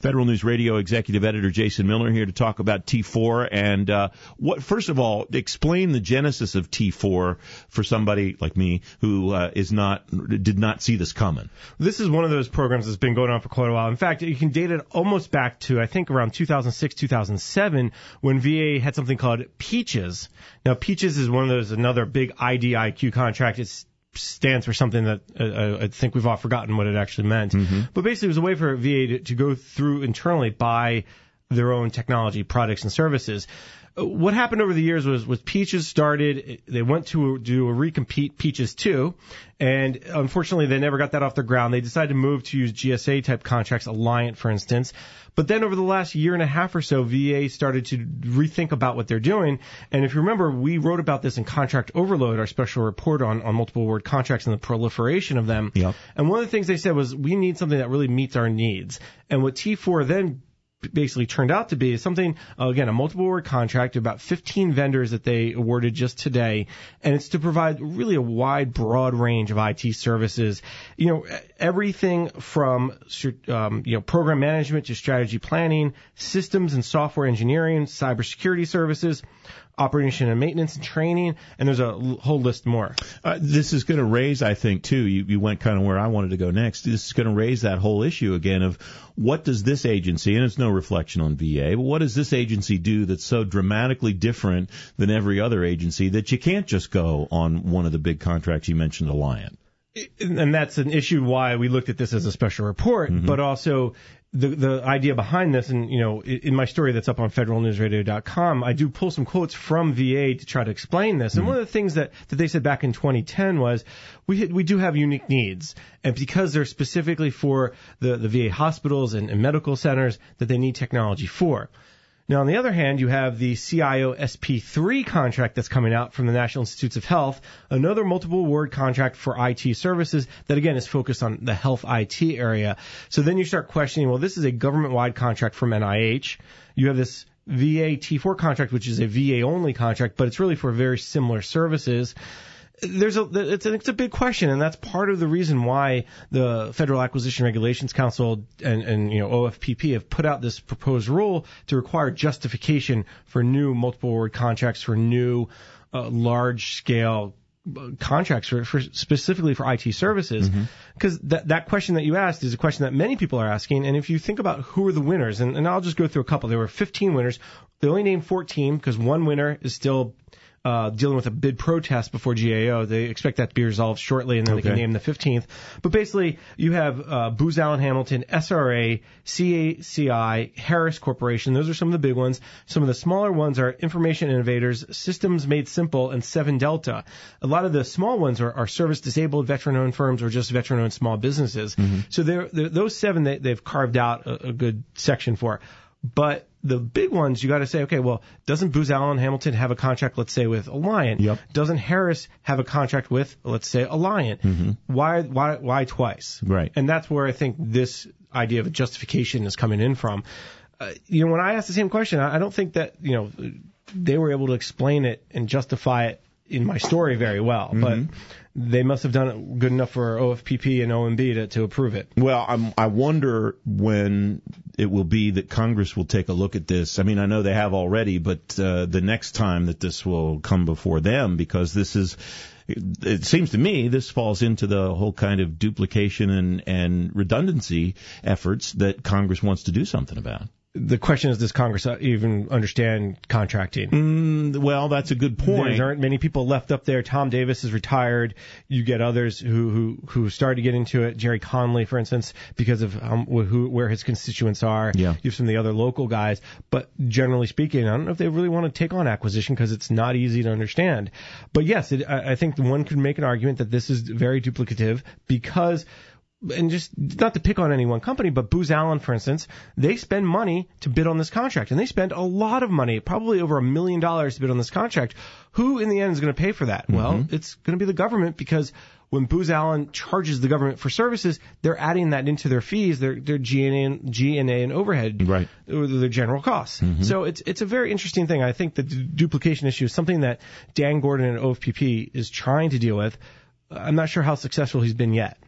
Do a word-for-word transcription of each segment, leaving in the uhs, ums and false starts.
Federal News Radio Executive Editor Jason Miller here to talk about T four. And uh, what, first of all, explain the genesis of T four for somebody like me who uh, is not did not see this coming. This is one of those programs that's been going on for quite a while. In fact, you can date it almost back to, I think, around two thousand six, two thousand seven, when V A had something called PEACHES. Now, PEACHES is one of those, another big I D I Q contract. It's stands for something that uh, I think we've all forgotten what it actually meant. Mm-hmm. But basically, it was a way for V A to, to go through internally, buy their own technology, products, and services. What happened over the years was, was PEACHES started, they went to do a recompete, PEACHES two, and unfortunately they never got that off the ground. They decided to move to use G S A-type contracts, Alliant, for instance. But then over the last year and a half or so, V A started to rethink about what they're doing. And if you remember, we wrote about this in Contract Overload, our special report on, on multiple award contracts and the proliferation of them. Yep. And one of the things they said was, we need something that really meets our needs. And what T four then basically turned out to be is something, uh, again, a multiple award contract, about fifteen vendors that they awarded just today, and it's to provide really a wide, broad range of I T services. You know, everything from um, you know program management to strategy planning, systems and software engineering, cybersecurity services, operation and maintenance and training, and there's a whole list more. Uh, this is going to raise, I think, too, you, you went kind of where I wanted to go next. This is going to raise that whole issue again of what does this agency, and it's no reflection on V A, but what does this agency do that's so dramatically different than every other agency that you can't just go on one of the big contracts you mentioned, Alliant? And that's an issue why we looked at this as a special report, mm-hmm. but also the the idea behind this, and you know, in my story that's up on federal news radio dot com, I do pull some quotes from V A to try to explain this. And mm-hmm. one of the things that, that they said back in twenty ten was we we do have unique needs, and because they're specifically for the, the V A hospitals and, and medical centers that they need technology for. Now, on the other hand, you have the C I O S P three contract that's coming out from the National Institutes of Health, another multiple award contract for I T services that, again, is focused on the health I T area. So then you start questioning, well, this is a government-wide contract from N I H. You have this V A T four contract, which is a V A-only contract, but it's really for very similar services. There's a it's, a it's a big question, and that's part of the reason why the Federal Acquisition Regulations Council and, and you know O F P P have put out this proposed rule to require justification for new multiple award contracts for new uh, large scale contracts for, for specifically for I T services, because mm-hmm. that that question that you asked is a question that many people are asking. And if you think about who are the winners, and, and I'll just go through a couple. There were fifteen winners. They only named fourteen because one winner is still Uh, dealing with a bid protest before G A O. They expect that to be resolved shortly, and then okay. they can name the fifteenth. But basically, you have uh, Booz Allen Hamilton, S R A, C A C I, Harris Corporation. Those are some of the big ones. Some of the smaller ones are Information Innovators, Systems Made Simple, and Seven Delta. A lot of the small ones are, are service-disabled, veteran-owned firms, or just veteran-owned small businesses. Mm-hmm. So they're, they're, those seven, they, they've carved out a, a good section for. But the big ones, you got to say, okay, well, doesn't Booz Allen Hamilton have a contract, let's say, with Alliant? Yep. Doesn't Harris have a contract with, let's say, Alliant? Mm-hmm. Why, why, why twice? Right. And that's where I think this idea of a justification is coming in from. Uh, you know, when I asked the same question, I, I don't think that, you know, they were able to explain it and justify it in my story very well. Mm-hmm. But they must have done it good enough for O F P P and O M B to, to approve it. Well, I'm, I wonder when it will be that Congress will take a look at this. I mean, I know they have already, but uh, the next time that this will come before them, because this is, it, it seems to me, this falls into the whole kind of duplication and, and redundancy efforts that Congress wants to do something about. The question is, does Congress even understand contracting? Mm, well, that's a good point. There aren't many people left up there. Tom Davis is retired. You get others who who, who started to get into it. Jerry Conley, for instance, because of um, who, where his constituents are. Yeah. You have some of the other local guys. But generally speaking, I don't know if they really want to take on acquisition because it's not easy to understand. But yes, it, I, I think one could make an argument that this is very duplicative because... And just not to pick on any one company, but Booz Allen, for instance, they spend money to bid on this contract, and they spend a lot of money, probably over a million dollars to bid on this contract. Who in the end is going to pay for that? Mm-hmm. Well, it's going to be the government, because when Booz Allen charges the government for services, they're adding that into their fees, their their G and A, G and A and overhead, right, or their general costs. Mm-hmm. So it's it's a very interesting thing. I think the d- duplication issue is something that Dan Gordon and O F P P is trying to deal with. I'm not sure how successful he's been yet.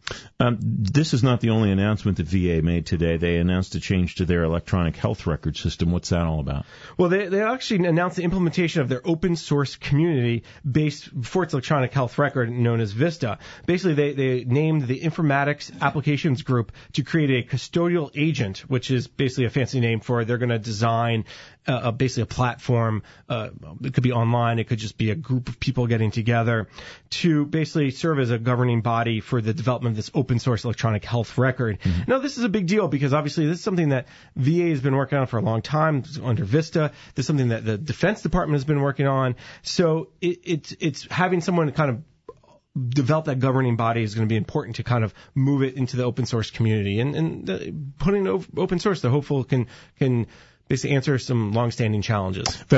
Um, this is not the only announcement that V A made today. They announced a change to their electronic health record system. What's that all about? Well, they, they actually announced the implementation of their open source community based for its electronic health record known as VISTA. Basically, they, they named the Informatics Applications Group to create a custodial agent, which is basically a fancy name for they're going to design uh, a, basically a platform. Uh, it could be online. It could just be a group of people getting together to basically serve as a governing body for the development of this open source electronic health record. Mm-hmm. Now, this is a big deal because obviously this is something that V A has been working on for a long time under VISTA. This is something that the Defense Department has been working on. So it, it's it's having someone kind of develop that governing body is going to be important to kind of move it into the open source community. And, and the, putting it open source, the hopeful can can basically answer some longstanding challenges.